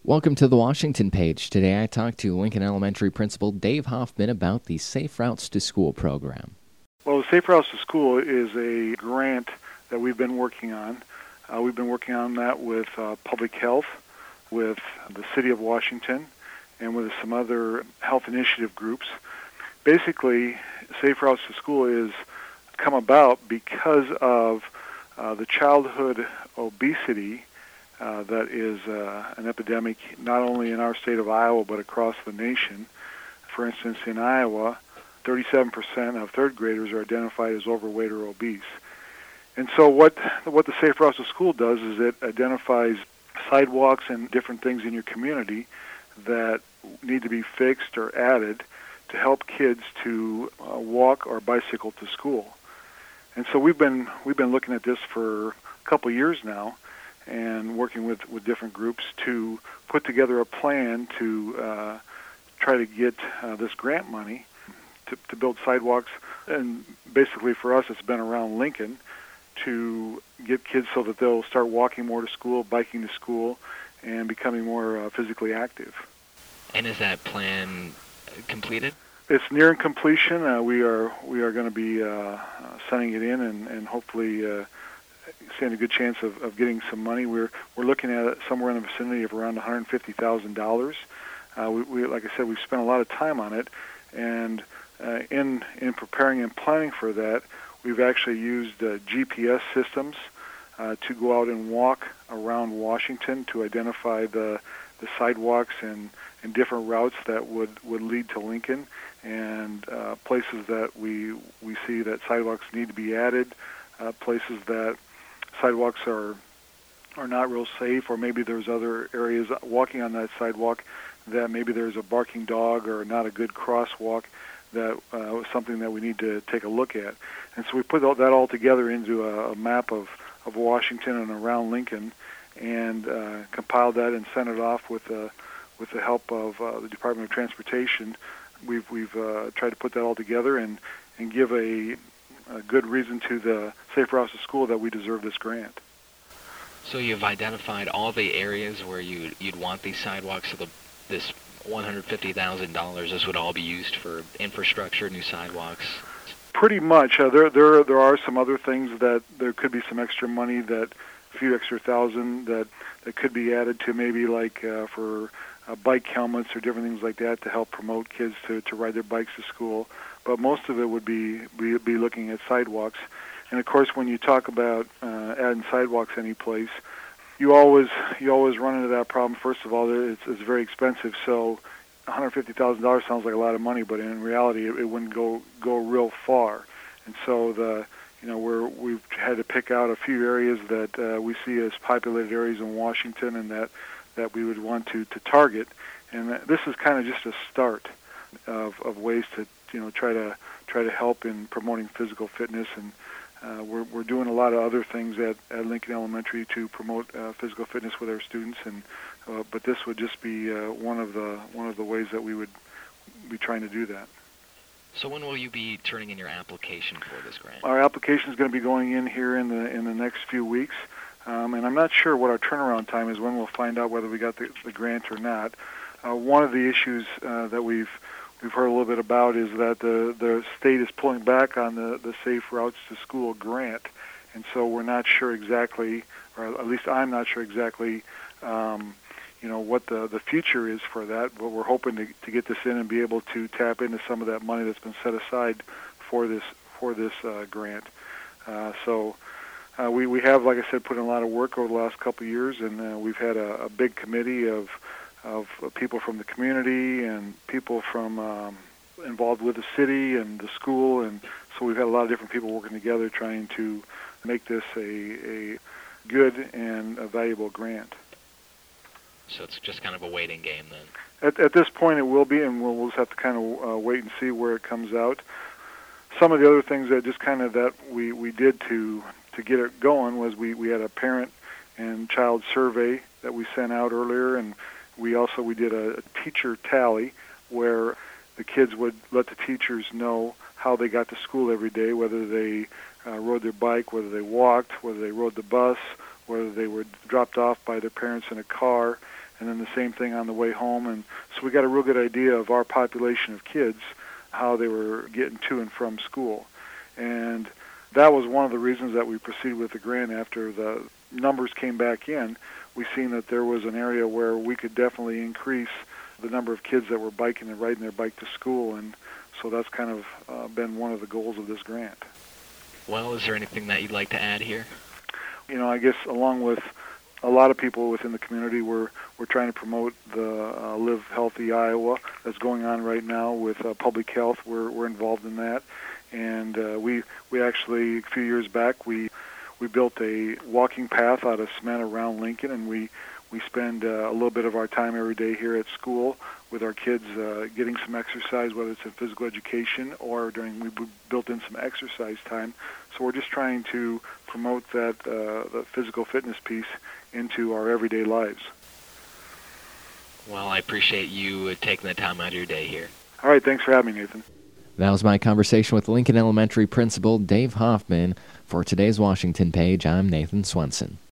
Welcome to the Washington Page. Today I talked to Lincoln Elementary Principal Dave Hoffman about the Safe Routes to School program. Well, the Safe Routes to School is a grant that we've been working on. We've been working on that with Public Health, with the City of Washington, and with some other health initiative groups. Basically, Safe Routes to School is come about because of the childhood obesity that is an epidemic not only in our state of Iowa but across the nation. For instance, in Iowa, 37% of third graders are identified as overweight or obese. And so what the Safe Routes to School does is it identifies sidewalks and different things in your community that need to be fixed or added to help kids to walk or bicycle to school. And so we've been looking at this for a couple years now, and working with different groups to put together a plan to try to get this grant money to build sidewalks. And basically for us, it's been around Lincoln to get kids so that they'll start walking more to school, biking to school, and becoming more physically active. And is that plan completed? It's nearing completion. We are going to be sending it in and hopefully stand a good chance of getting some money. We're looking at it somewhere in the vicinity of around $150,000. We like I said, we've spent a lot of time on it, and in preparing and planning for that, we've actually used GPS systems to go out and walk around Washington to identify the sidewalks and different routes that would lead to Lincoln, and places that we see that sidewalks need to be added, places that sidewalks are not real safe, or maybe there's other areas walking on that sidewalk that maybe there's a barking dog or not a good crosswalk that was something that we need to take a look at. And so we put that all together into a map of Washington and around Lincoln, and compiled that and sent it off with the help of the Department of Transportation. We've tried to put that all together and give a good reason to the Safe Routes to School that we deserve this grant. So you've identified all the areas where you'd want these sidewalks, so this $150,000, this would all be used for infrastructure, new sidewalks? Pretty much. There are some other things that there could be some extra money, that a few extra thousand that could be added to, maybe like for bike helmets or different things like that to help promote kids to ride their bikes to school. But most of it would be looking at sidewalks. And of course, when you talk about adding sidewalks any place, you always run into that problem. First of all, it's very expensive. So $150,000 sounds like a lot of money, but in reality, it wouldn't go real far. And so we've had to pick out a few areas that we see as populated areas in Washington, and that we would want to target. And this is kind of just a start of ways to try to help in promoting physical fitness, and we're doing a lot of other things at Lincoln Elementary to promote physical fitness with our students, and but this would just be one of the ways that we would be trying to do that. So when will you be turning in your application for this grant? Our application is going to be going in here in the next few weeks, and I'm not sure what our turnaround time is, when we'll find out whether we got the grant or not. One of the issues that we've heard a little bit about is that the state is pulling back on the Safe Routes to School grant, and so we're not sure exactly, or at least I'm not sure exactly, what the future is for that. But we're hoping to get this in and be able to tap into some of that money that's been set aside for this grant. So we have, like I said, put in a lot of work over the last couple of years, and we've had a big committee of people from the community and people from involved with the city and the school, and so we've had a lot of different people working together trying to make this a good and a valuable grant. So it's just kind of a waiting game then? At this point it will be, and we'll just have to kind of wait and see where it comes out. Some of the other things that just kind of that we did to get it going was we had a parent and child survey that we sent out earlier, and we did a teacher tally where the kids would let the teachers know how they got to school every day, whether they rode their bike, whether they walked, whether they rode the bus, whether they were dropped off by their parents in a car. and then the same thing on the way home. And so we got a real good idea of our population of kids, how they were getting to and from school. And that was one of the reasons that we proceeded with the grant. After the numbers came back in, we seen that there was an area where we could definitely increase the number of kids that were biking and riding their bike to school, and so that's kind of been one of the goals of this grant. Well, is there anything that you'd like to add here? I guess along with a lot of people within the community, we're trying to promote the Live Healthy Iowa that's going on right now with public health. We're involved in that, and we actually a few years back we built a walking path out of cement around Lincoln, and we spend a little bit of our time every day here at school with our kids getting some exercise, whether it's in physical education or we built in some exercise time. So we're just trying to promote that the physical fitness piece into our everyday lives. Well, I appreciate you taking the time out of your day here. All right, thanks for having me, Nathan. That was my conversation with Lincoln Elementary Principal Dave Hoffman. For today's Washington Page, I'm Nathan Swenson.